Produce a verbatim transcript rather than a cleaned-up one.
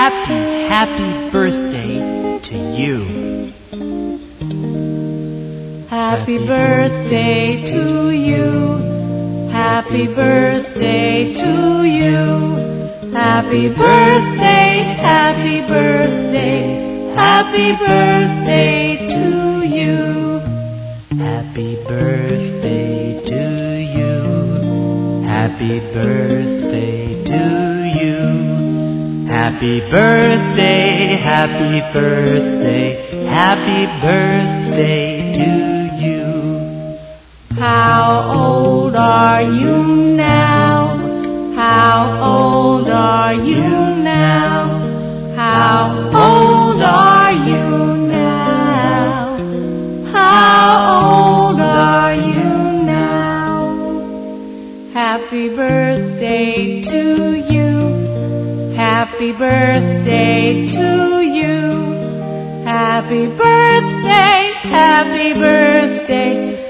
happy, happy birthday to you. Happy birthday to you. Happy birthday to you. Happy birthday, happy birthday, happy birthday to you. Happy birthday to you. Happy birthday to you. Happy birthday, happy birthday, happy birthday to you. How old are you now? How old are you now? How old are you now? How old are you now? Happy birthday to you. Happy birthday to you. Happy birthday, happy birthday,